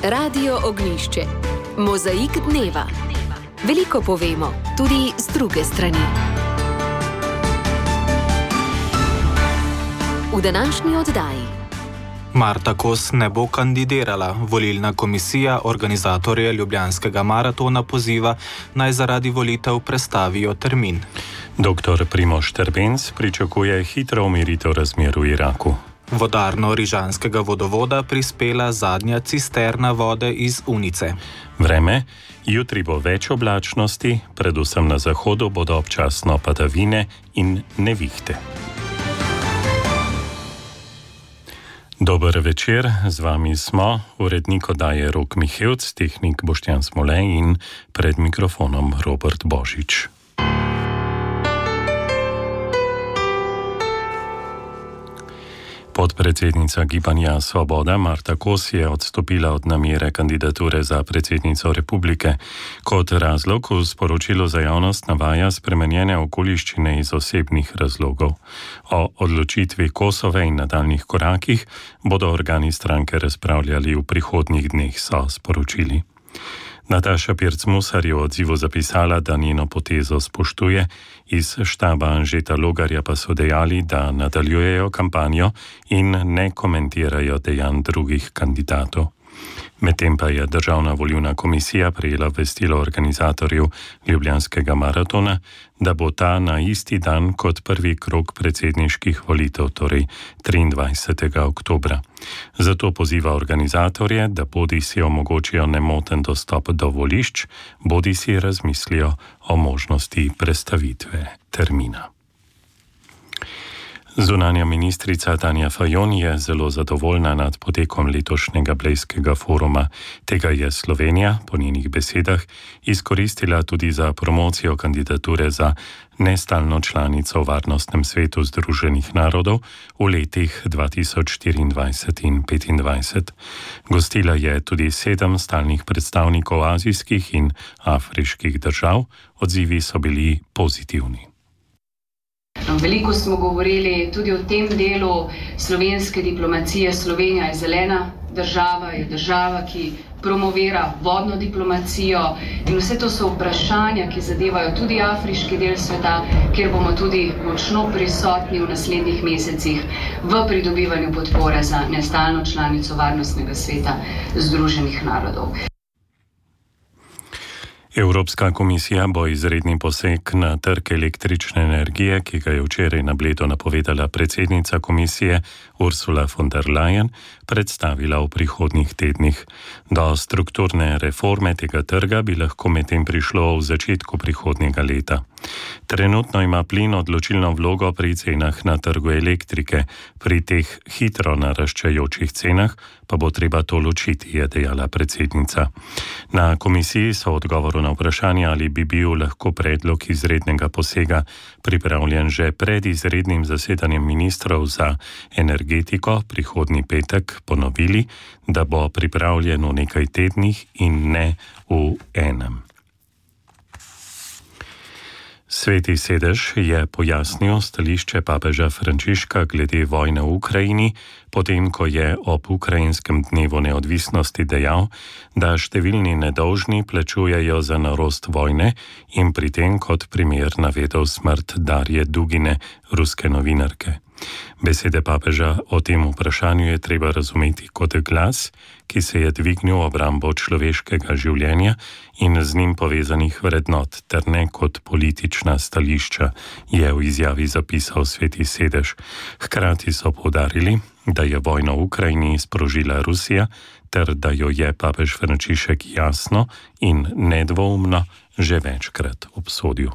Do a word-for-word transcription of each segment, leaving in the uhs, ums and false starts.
Radio Ognjišče. Mozaik dneva. Veliko povemo, tudi z druge strani. V današnji oddaji. Marta Kos ne bo kandidirala. Volilna komisija organizatorje Ljubljanskega maratona poziva, naj zaradi volitev prestavijo termin. Doktor Primož Trbenc pričakuje hitro umiritev razmer v Iraku. Vodarno rižanskega vodovoda prispela zadnja cisterna vode iz Unice. Vreme. Jutri bo več oblačnosti, predvsem na zahodu bodo občasno padavine in nevihte. Dober večer, z vami smo, urednik oddaje Rok Mihevc, tehnik Boštjan Smole in pred mikrofonom Robert Božič. Podpredsednica Gibanja Svoboda Marta Kos je odstopila od namere kandidature za predsednico republike. Kot razlog v sporočilu za javnost navaja spremenjene okoliščine iz osebnih razlogov. O odločitvi Kosove in nadaljnjih korakih bodo organi stranke razpravljali v prihodnjih dneh, so sporočili. Nataša Pirc-Musar je v odzivu zapisala, da njeno potezo spoštuje, iz štaba Anžeta Logarja pa so dejali, da nadaljujejo kampanjo in ne komentirajo dejanj drugih kandidatov. Medtem pa je Državna volilna komisija prejela obvestilo organizatorjev Ljubljanskega maratona, da bo ta na isti dan kot prvi krog predsedniških volitev, torej triindvajsetega oktobra. Zato poziva organizatorje, da bodisi omogočijo nemoten dostop do volišč, bodisi razmislijo o možnosti prestavitve termina. Zunanja ministrica Tanja Fajon je zelo zadovoljna nad potekom letošnjega Blejskega foruma. Tega je Slovenija, po njenih besedah, izkoristila tudi za promocijo kandidature za nestalno članico v Varnostnem svetu Združenih narodov v letih dva tisoč štiriindvajset in petindvajset. Gostila je tudi sedem stalnih predstavnikov azijskih in afriških držav. Odzivi so bili pozitivni. Veliko smo govorili tudi o tem delu slovenske diplomacije. Slovenija je zelena država, je država, ki promovira vodno diplomacijo in vse to so vprašanja, ki zadevajo tudi afriški del sveta, kjer bomo tudi močno prisotni v naslednjih mesecih v pridobivanju podpore za nestalno članico Varnostnega sveta Združenih narodov. Evropska komisija bo izredni poseg na trg električne energije, ki ga je včeraj na Bledu napovedala predsednica komisije Ursula von der Leyen, predstavila v prihodnjih tednih. Do strukturne reforme tega trga bi lahko medtem prišlo v začetku prihodnjega leta. Trenutno ima plin odločilno vlogo pri cenah na trgu elektrike. Pri teh hitro naraščajočih cenah pa bo treba to ločiti, je dejala predsednica. Na komisiji so v odgovoru na vprašanje, ali bi bil lahko predlog izrednega posega pripravljen že pred izrednim zasedanjem ministrov za energetiko prihodnji petek, ponovili, da bo pripravljen v nekaj tednih in ne v enem. Sveti sedež je pojasnil stališče papeža Frančiška glede vojne v Ukrajini, potem ko je ob ukrajinskem dnevu neodvisnosti dejal, da številni nedolžni plačujejo za norost vojne in pri tem kot primer navedel smrt Darje Dugine, ruske novinarke. Besede papeža o tem vprašanju je treba razumeti kot glas, ki se je dvignil obrambo človeškega življenja in z njim povezanih vrednot, ter ne kot politična stališča, je v izjavi zapisal Sveti sedež. Hkrati so poudarili, da je vojno v Ukrajini sprožila Rusija, ter da jo je papež Frančišek jasno in nedvoumno že večkrat obsodil.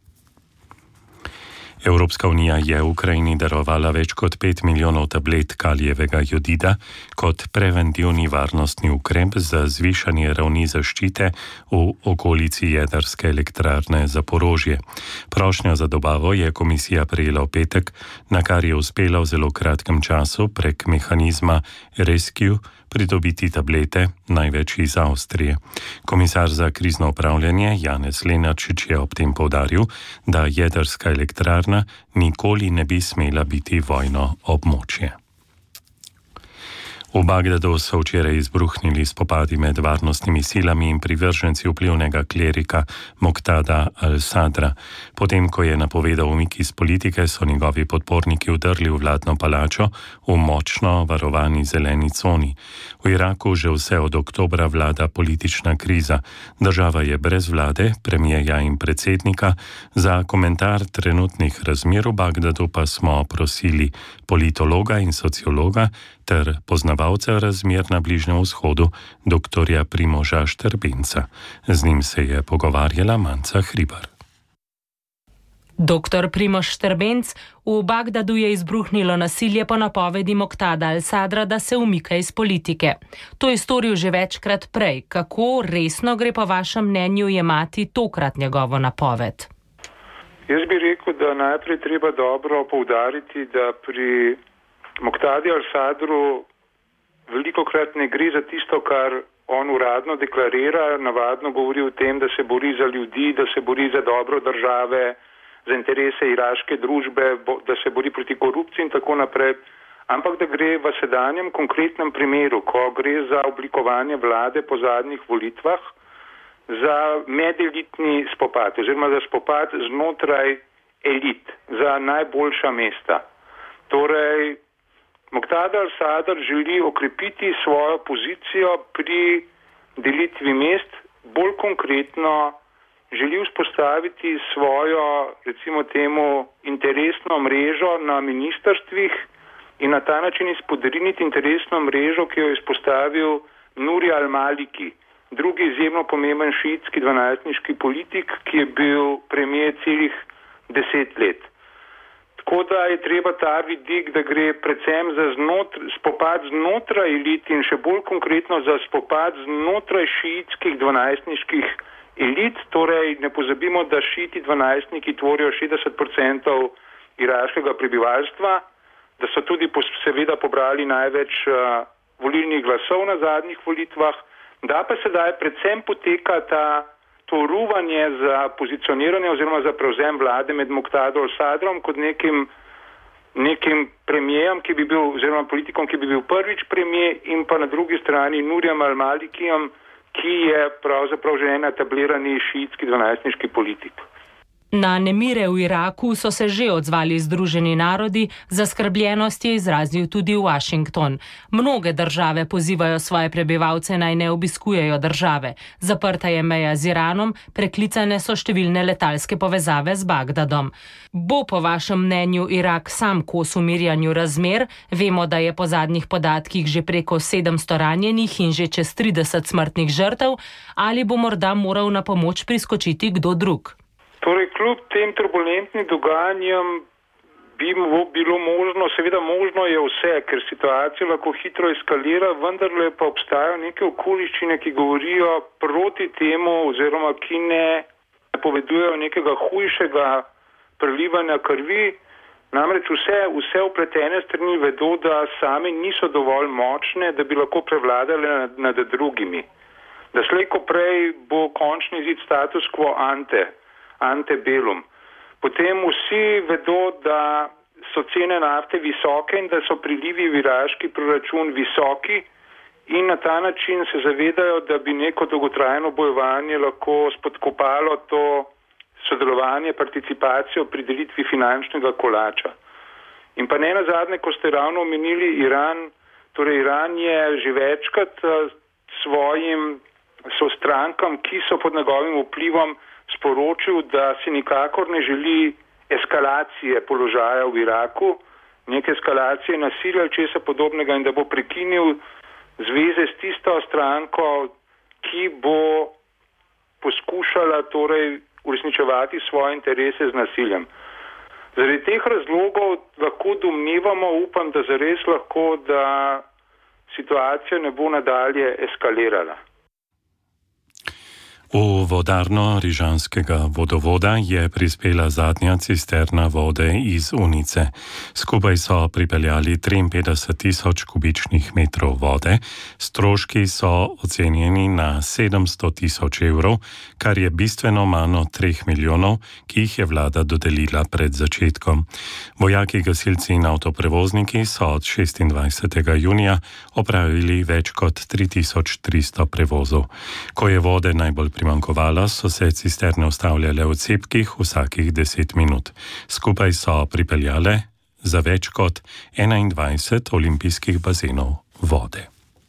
Evropska unija je Ukrajini darovala več kot pet milijonov tablet kalijevega jodida kot preventivni varnostni ukrep za zvišanje ravni zaščite v okolici jedrske elektrarne Zaporožje. Prošnjo za dobavo je komisija prejela v petek, na kar je uspela v zelo kratkem času prek mehanizma Rescue pridobiti tablete, največ iz Avstrije. Komisar za krizno upravljanje Janez Lenarčič je ob tem poudaril, da jedrska elektrarna nikoli ne bi smela biti vojno območje. V Bagdadu so včeraj izbruhnili spopadi med varnostnimi silami in privrženci vplivnega klerika Moqtada al-Sadra. Potem, ko je napovedal umik iz politike, so njegovi podporniki vdrli v vladno palačo v močno varovani zeleni coni. V Iraku že vse od oktobra vlada politična kriza. Država je brez vlade, premijeja in predsednika. Za komentar trenutnih razmer v Bagdadu pa smo prosili politologa in sociologa ter poznavalca razmer na Bližnjem vzhodu, doktorja Primoža Štrbenca. Z njim se je pogovarjala Manca Hribar. Doktor Primož Štrbenc, v Bagdadu je izbruhnilo nasilje po napovedi Moqtada al-Sadra, da se umika iz politike. To je storil že večkrat prej. Kako resno gre po vašem mnenju jemati tokrat njegovo napoved? Jaz bi rekel, da najprej treba dobro poudariti, da pri Moqtadi al-Sadru velikokrat ne gre za tisto, kar on uradno deklarira, navadno govori o tem, da se bori za ljudi, da se bori za dobro države, za interese iraške družbe, da se bori proti korupciji in tako naprej, ampak da gre v sedanjem konkretnem primeru, ko gre za oblikovanje vlade po zadnjih volitvah, za medelitni spopad, oziroma za spopad znotraj elit, za najboljša mesta. Torej, Moqtada al-Sadr želi okrepiti svojo pozicijo pri delitvi mest, bolj konkretno želi vzpostaviti svojo, recimo temu, interesno mrežo na ministrstvih in na ta način izpodriniti interesno mrežo, ki jo je izpostavil Nuri al-Maliki, drugi izjemno pomemben šiitski dvanajstniški politik, ki je bil premijer celih deset let. Tako da je treba ta vidik, da gre predvsem za znotr, spopad znotraj elit in še bolj konkretno za spopad znotraj šiitskih dvanajstniških elit. Torej ne pozabimo, da šiiti dvanajstniki tvorijo šestdeset odstotkov iraškega prebivalstva, da so tudi seveda pobrali največ uh, volilnih glasov na zadnjih volitvah, da pa sedaj predvsem poteka ta to ruvanje za pozicioniranje oziroma za prevzem vlade med Moqtado al-Sadrom kot nekim, nekim premijejem, ki bi bil, oziroma politikom, ki bi bil prvič premijer, in pa na drugi strani Nurijem al-Malikijem, ki je pravzaprav že en etablirani šiitski dvanajstniški politik. Na nemire v Iraku so se že odzvali Združeni narodi, zaskrbljenost je izrazil tudi Washington. Mnoge države pozivajo svoje prebivalce naj ne obiskujejo države. Zaprta je meja z Iranom, preklicane so številne letalske povezave z Bagdadom. Bo po vašem mnenju Irak sam kos umirjanju razmer? Vemo, da je po zadnjih podatkih že preko sedemsto ranjenih in že čez trideset smrtnih žrtev, ali bo morda moral na pomoč priskočiti kdo drug? Torej, kljub tem turbulentnim dogajanjem bi bilo možno, seveda možno je vse, ker situacija lahko hitro eskalira, vendarle pa obstajajo neke okoliščine, ki govorijo proti temu oziroma ki ne napovedujejo nekega hujšega prelivanja krvi. Namreč vse, vse vpletene strani vedo, da same niso dovolj močne, da bi lahko prevladale nad, nad drugimi. Da slej ko prej bo končni izid status quo ante. Antebellum. Potem vsi vedo, da so cene nafte visoke in da so prilivi v iraški proračun visoki in na ta način se zavedajo, da bi neko dolgotrajno bojevanje lahko spodkopalo to sodelovanje, participacijo pri delitvi finančnega kolača. In pa ne nazadnje, ko ste ravno omenili Iran, torej Iran je že večkrat svojim sostrankam, ki so pod njegovim vplivom, sporočil, da si nikakor ne želi eskalacije položaja v Iraku, neke eskalacije nasilja ali česa podobnega, in da bo prekinil zveze s tisto stranko, ki bo poskušala torej uresničevati svoje interese z nasiljem. Zaradi teh razlogov lahko domnevamo, upam, da zares lahko, da situacija ne bo nadalje eskalirala. V vodarno rižanskega vodovoda je prispela zadnja cisterna vode iz Unice. Skupaj so pripeljali triinpetdeset tisoč kubičnih metrov vode, stroški so ocenjeni na sedemsto tisoč evrov, kar je bistveno manj od treh milijonov, ki jih je vlada dodelila pred začetkom. Vojaki, gasilci in avtoprevozniki so od šestindvajsetega junija opravili več kot tri tisoč tristo prevozov. Ko je vode najbolj primanjkovalo, so se cisterne ustavljale v cepkih vsakih deset minut. Skupaj so pripeljale za več kot enaindvajset olimpijskih bazenov vode.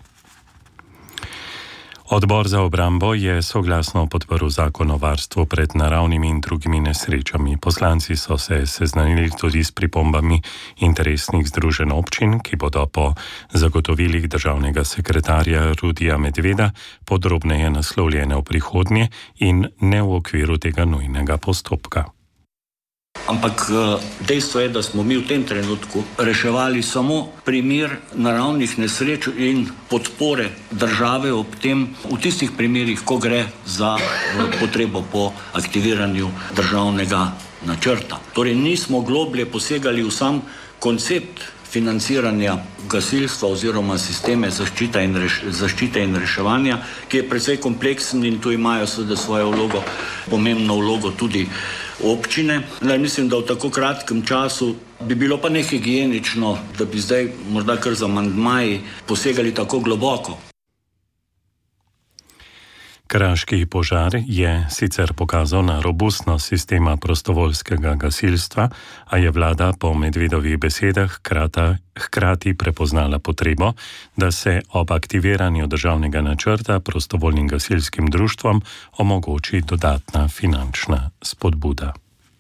Odbor za obrambo je soglasno podprl zakon o varstvu pred naravnimi in drugimi nesrečami. Poslanci so se seznanili tudi s pripombami interesnih združenj občin, ki bodo po zagotovilih državnega sekretarja Rudija Medveda podrobneje naslovljene v prihodnje in ne v okviru tega nujnega postopka. Ampak dejstvo je, da smo mi v tem trenutku reševali samo primer naravnih nesreč in podpore države ob tem, v tistih primerih, ko gre za potrebo po aktiviranju državnega načrta. Torej nismo globlje posegali v sam koncept financiranja gasilstva oziroma sisteme zaščite in, reš, zaščite in reševanja, ki je precej kompleksen in tu imajo seveda svojo vlogo, pomembno vlogo tudi občine. Ne, mislim, da v tako kratkem času bi bilo pa nehigienično, da bi zdaj morda kar z amandmaji posegali tako globoko. Kraški požar je sicer pokazal na robustnost sistema prostovoljskega gasilstva, a je vlada po Medvedovih besedah hkrata, hkrati prepoznala potrebo, da se ob aktiviranju državnega načrta prostovoljnim gasilskim društvom omogoči dodatna finančna spodbuda.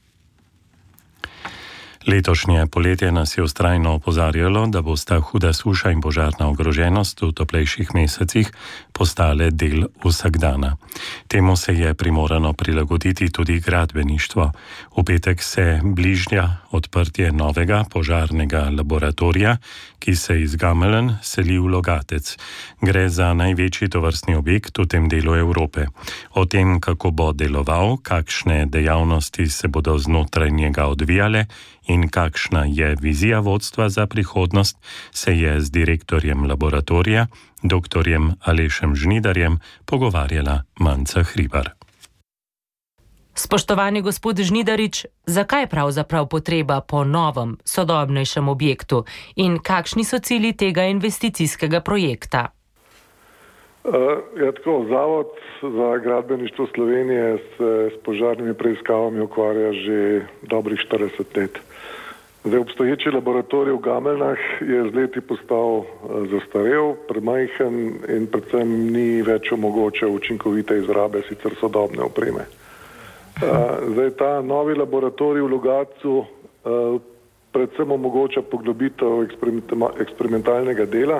Letošnje poletje nas je vztrajno opozarjalo, da bosta huda suša in požarna ogroženost v toplejših mesecih postale del vsakdana. Temu se je primorano prilagoditi tudi gradbeništvo. V petek se bližnja odprtje novega požarnega laboratorija, ki se iz Gameljn seli v Logatec. Gre za največji tovrstni objekt v tem delu Evrope. O tem, kako bo deloval, kakšne dejavnosti se bodo znotraj njega odvijale in kakšna je vizija vodstva za prihodnost, se je z direktorjem laboratorija, doktorjem Alešem Žnidarjem, pogovarjala Manca Hribar. Spoštovani gospod Žnidarič, zakaj pravzaprav potreba po novem, sodobnejšem objektu in kakšni so cilji tega investicijskega projekta? Uh, ja, tako, Zavod za gradbeništvo Slovenije se s požarnimi preiskavami ukvarja že dobrih štirideset let. Zdaj, obstoječi laboratorij v Gameljnah je z leti postal uh, zastarel, premajhen in predvsem ni več omogočal učinkovite izrabe sicer sodobne opreme. Uh, zdaj, ta novi laboratorij v Logatcu uh, predvsem omogoča poglobitev eksperimentalnega dela,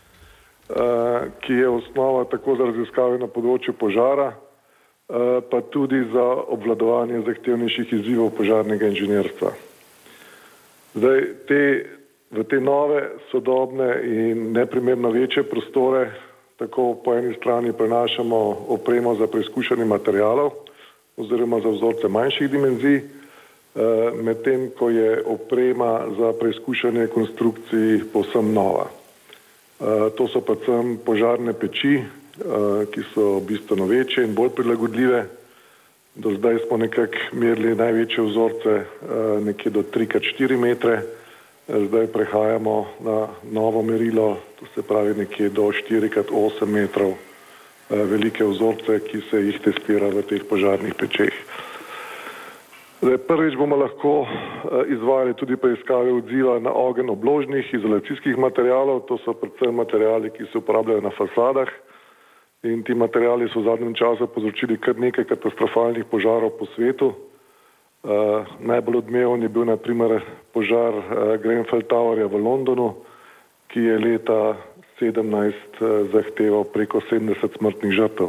Uh, ki je osnova tako za raziskave na področju požara, uh, pa tudi za obvladovanje zahtevnejših izzivov požarnega inženirstva. Zdaj, te, v te nove, sodobne in neprimerno večje prostore tako po eni strani prenašamo opremo za preizkušanje materialov oziroma za vzorce manjših dimenzij, uh, medtem ko je oprema za preizkušanje konstrukcij povsem nova. Uh, to so predvsem požarne peči, uh, ki so bistveno večje in bolj prilagodljive. Do zdaj smo nekako merili največje vzorce uh, nekje do tri krat štiri metre, zdaj prehajamo na novo merilo, to se pravi nekje do štiri krat osem metrov uh, velike vzorce, ki se jih testira v teh požarnih pečeh. Zdaj, prvič bomo lahko izvajali tudi preiskave odziva na ogenj obložnih izolacijskih materialov, to so predvsem materiali, ki se uporabljajo na fasadah in ti materiali so v zadnjem času povzročili kar nekaj katastrofalnih požarov po svetu. Uh, najbolj odmeven je bil na primer požar uh, Grenfell Towerja v Londonu, ki je leta sedemnajst uh, zahteval preko sedemdeset smrtnih žrtev.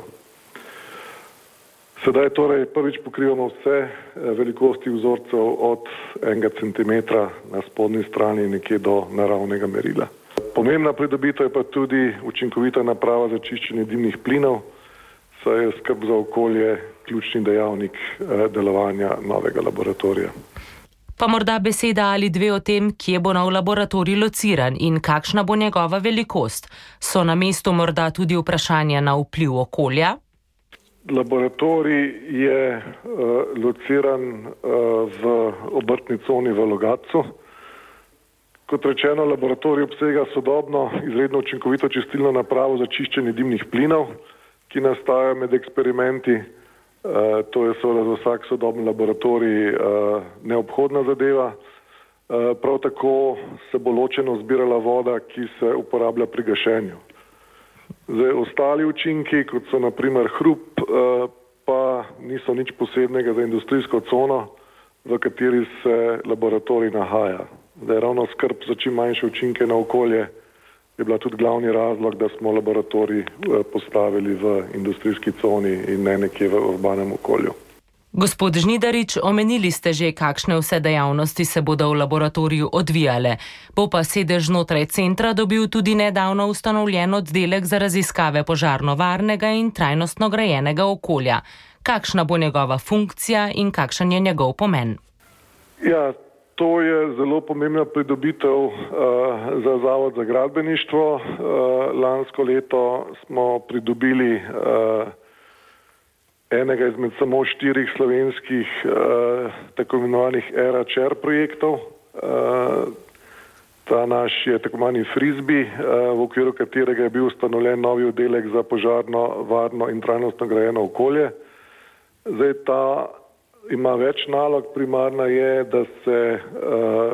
Sedaj torej prvič pokrivamo vse velikosti vzorcev od enega centimetra na spodnji strani nekje do naravnega merila. Pomembna pridobitev je pa tudi učinkovita naprava za čiščenje dimnih plinov, saj je skrb za okolje ključni dejavnik delovanja novega laboratorija. Pa morda beseda ali dve o tem, kje bo nov laboratorij lociran in kakšna bo njegova velikost. So na mestu morda tudi vprašanja na vpliv okolja? Laboratorij je uh, lociran uh, v obrtni coni v Logatcu. Kot rečeno, laboratorij obsega sodobno, izredno učinkovito čistilno napravo za čiščenje dimnih plinov, ki nastajajo med eksperimenti. Uh, to je seveda za vsak sodobni laboratorij uh, neobhodna zadeva. Uh, prav tako se bo ločeno zbirala voda, ki se uporablja pri gašenju. Zdaj, ostali učinki, kot so na primer hrup, uh, pa niso nič posebnega za industrijsko cono, v kateri se laboratorij nahaja. Da je ravno skrb za čim manjše učinke na okolje je bila tudi glavni razlog, da smo laboratorij postavili v industrijski coni in ne nekje v urbanem okolju. Gospod Žnidarič, omenili ste že, kakšne vse dejavnosti se bodo v laboratoriju odvijale. Bo pa sedež znotraj centra dobil tudi nedavno ustanovljen oddelek za raziskave požarno-varnega in trajnostno grajenega okolja. Kakšna bo njegova funkcija in kakšen je njegov pomen? Ja, to je zelo pomembna pridobitev uh, za Zavod za gradbeništvo. Uh, lansko leto smo pridobili uh, enega izmed samo štirih slovenskih uh, tako imenovanih ERA Chair projektov. Uh, ta naš je tako imenovani Frisbee, uh, v okviru katerega je bil ustanovljen novi oddelek za požarno, varno in trajnostno grajeno okolje. Zdaj ta ima več nalog. Primarna je, da se uh,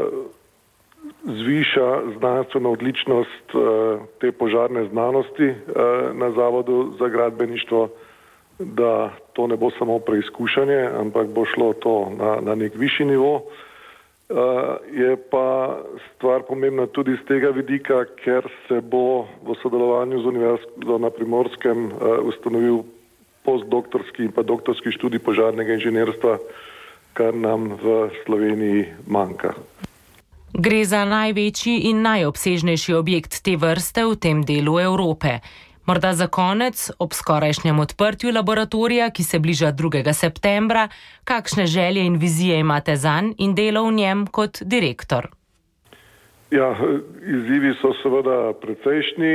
zviša znanstvena odličnost uh, te požarne znanosti uh, na Zavodu za gradbeništvo, da to ne bo samo preizkušanje, ampak bo šlo to na, na nek višji nivo. Uh, je pa stvar pomembna tudi z tega vidika, ker se bo v sodelovanju z Univerzo na Primorskem uh, ustanovil postdoktorski in pa doktorski študij požarnega inženirstva, kar nam v Sloveniji manjka. Gre za največji in najobsežnejši objekt te vrste v tem delu Evrope. Morda za konec, ob skorajšnjem odprtju laboratorija, ki se bliža drugega septembra, kakšne želje in vizije imate zanj in delo v njem kot direktor? Ja, izzivi so seveda precejšnji.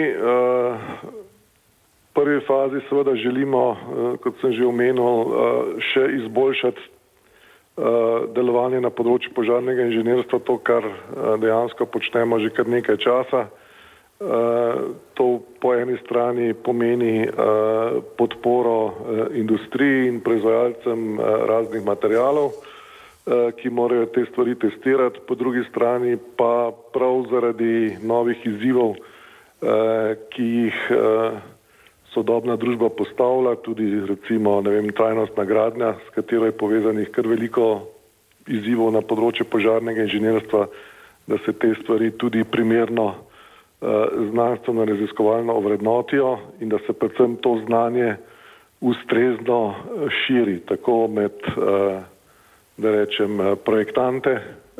V prvi fazi seveda želimo, kot sem že omenil, še izboljšati delovanje na področju požarnega inženirstva, to, kar dejansko počnemo že kar nekaj časa. To po eni strani pomeni podporo industriji in proizvajalcem raznih materialov, ki morajo te stvari testirati, po drugi strani pa prav zaradi novih izzivov, ki jih sodobna družba postavlja, tudi recimo, ne vem, trajnostna gradnja, s katero je povezanih kar veliko izzivov na področju požarnega inženirstva, da se te stvari tudi primerno znanstveno raziskovalno ovrednotijo in da se predvsem to znanje ustrezno širi, tako med, da rečem, projektante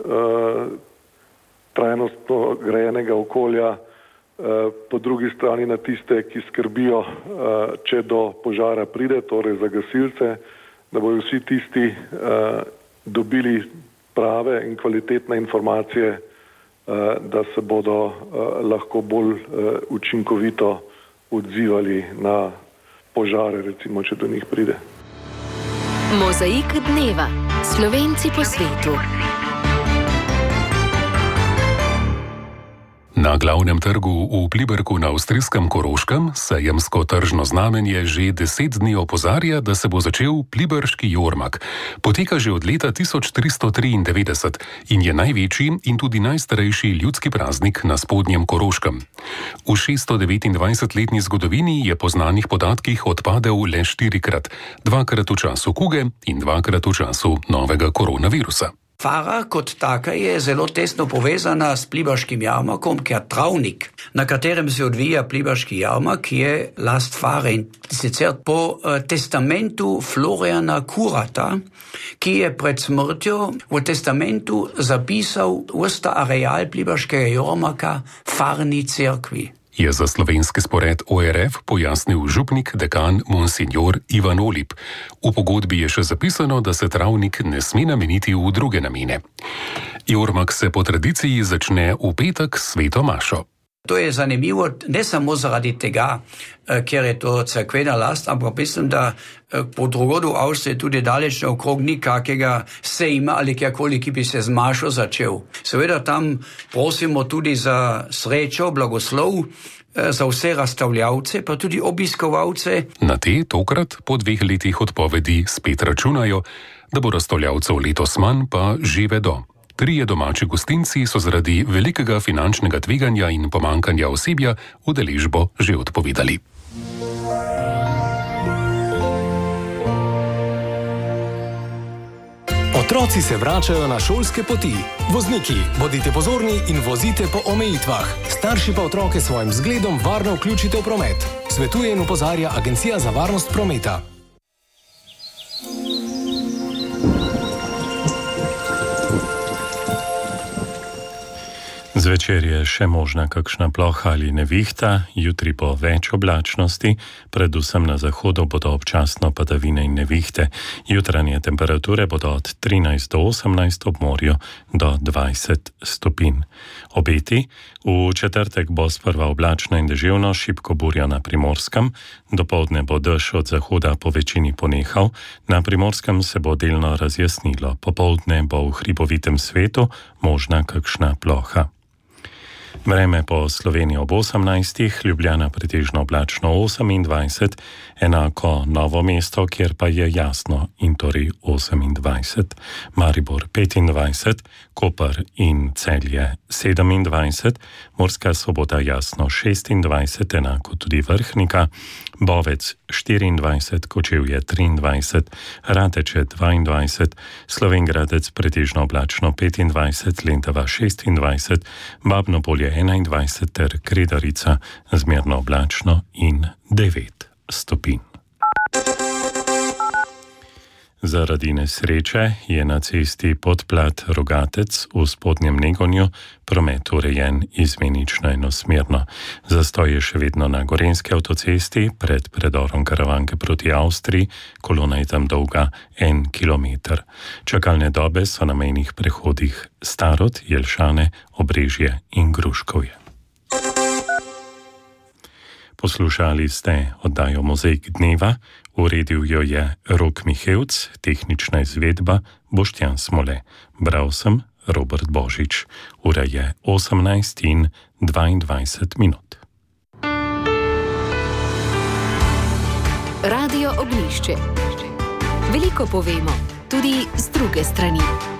trajnostno grajenega okolja, po drugi strani na tiste, ki skrbijo, če do požara pride, torej za gasilce, da bodo vsi tisti dobili prave in kvalitetne informacije, da se bodo lahko bolj učinkovito odzivali na požare, recimo, če do njih pride. Mozaik dneva. Slovenci po svetu. Na glavnem trgu v Pliberku na avstrijskem Koroškem sejemsko tržno znamenje že deset dni opozarja, da se bo začel pliberški jormak. Poteka že od leta tisoč tristo triindevetdeset in je največji in tudi najstarejši ljudski praznik na spodnjem Koroškem. V šeststo devetindvajsetletni zgodovini je po znanih podatkih odpadel le štirikrat, dvakrat v času kuge in dvakrat v času novega koronavirusa. Fara kot taka je zelo tesno povezana s pliberškim jarmarkom, ki je travnik, na katerem se odvija pliberški jarmark, ki je last Fare in sicer po uh, testamentu Floriana Kurata, ki je pred smrtjo v testamentu zapisal vrsta areal pliberškega jarmarka Farni cerkvi. je za slovenski spored O R F pojasnil župnik dekan monsignor Ivan Olip. V pogodbi je še zapisano, da se travnik ne sme nameniti v druge namene. Jormak se po tradiciji začne v petek s sveto mašo. To je zanimivo ne samo zaradi tega, ker je to cerkvena last, ampak mislim, da po drugodu v Avstriji tudi daleč naokrog ni kakega sejma ali kjerkoli, ki bi se z mašo začel. Seveda tam prosimo tudi za srečo, blagoslov, za vse razstavljavce, pa tudi obiskovalce. Na te tokrat po dveh letih odpovedi spet računajo, da bo razstavljavcev letos manj, pa že vedo. Trije domači gostinci so zaradi velikega finančnega tveganja in pomankanja osebja udeležbo že odpovedali. Otroci se vračajo na šolske poti. Vozniki, bodite pozorni in vozite po omejitvah. Starši pa otroke s svojim zgledom varno vključite v promet. Svetuje in opozarja Agencija za varnost prometa. Zvečer je še možna kakšna ploha ali nevihta, jutri po več oblačnosti, predvsem na zahodu bodo občasno padavine in nevihte. Jutranje temperature bodo od trinajst do osemnajst, ob morju do dvajset stopinj. Obeti: v četrtek bo sprva oblačno in deževno, šibko burja na Primorskem, dopoldne bo dež od zahoda po večini ponehal, na Primorskem se bo delno razjasnilo, popoldne bo v hribovitem svetu možna kakšna ploha. Vreme po Sloveniji ob osemnajstih, Ljubljana pretežno oblačno osemindvajset, enako Novo mesto, kjer pa je jasno in torej osemindvajset, Maribor petindvajset, Koper in Celje sedemindvajset, Murska Sobota jasno šestindvajset, enako tudi Vrhnika, Bovec štiriindvajset, Kočevje triindvajset, Rateče dvaindvajset, Slovenj Gradec pretežno oblačno petindvajset, Lendava šestindvajset, Babno Polje enaindvajset ter Kredarica zmerno oblačno in devet stopinj. Zaradi nesreče je na cesti Podplat Rogatec v Spodnjem Negonju promet urejen izmenično enosmerno. Zastoj je še vedno na Gorenjski avtocesti pred predorom Karavanke proti Avstriji, kolona je tam dolga en kilometer. Čakalne dobe so na mejnih prehodih Starod, Jelšane, Obrežje in Gruškovje. Poslušali ste oddajo Mozaik dneva, uredil jo je Rok Mihevc, tehnična izvedba Boštjan Smole. Bral sem Robert Božič. Ura je osemnajst in dvaindvajset minut. Radio Ognjišče. Veliko povemo, tudi z druge strani.